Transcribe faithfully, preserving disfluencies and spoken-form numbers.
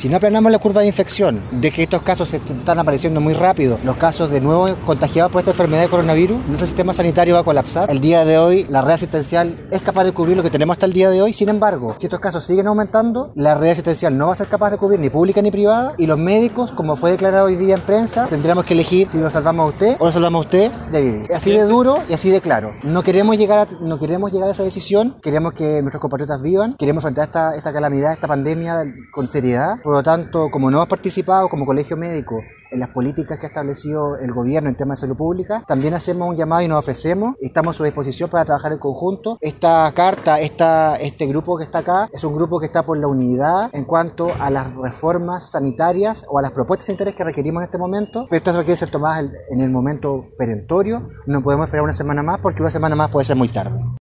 Si no aplanamos la curva de infección, de que estos casos se están apareciendo muy rápido, los casos de nuevo contagiados por esta enfermedad de coronavirus, nuestro sistema sanitario va a colapsar. El día de hoy, la red asistencial es capaz de cubrir lo que tenemos hasta el día de hoy. Sin embargo, si estos casos siguen aumentando, la red asistencial no va a ser capaz de cubrir ni pública ni privada, y los médicos, como fue declarado hoy día en prensa, tendremos que elegir si lo salvamos a usted o lo salvamos a usted de vivir. Así de duro y así de claro. No queremos llegar a, no queremos llegar a esa decisión, queremos que nuestros compatriotas vivan, queremos enfrentar esta, esta calamidad, esta pandemia con seriedad. Por lo tanto, como no hemos participado como colegio médico en las políticas que ha establecido el gobierno en temas de salud pública, también hacemos un llamado y nos ofrecemos, estamos a su disposición para trabajar en conjunto. Esta carta, esta, este grupo que está acá, es un grupo que está por la unidad en cuanto a las reformas sanitarias o a las propuestas sanitarias que requerimos en este momento, pero estas requieren ser tomadas en el momento perentorio. No podemos esperar una semana más porque una semana más puede ser muy tarde.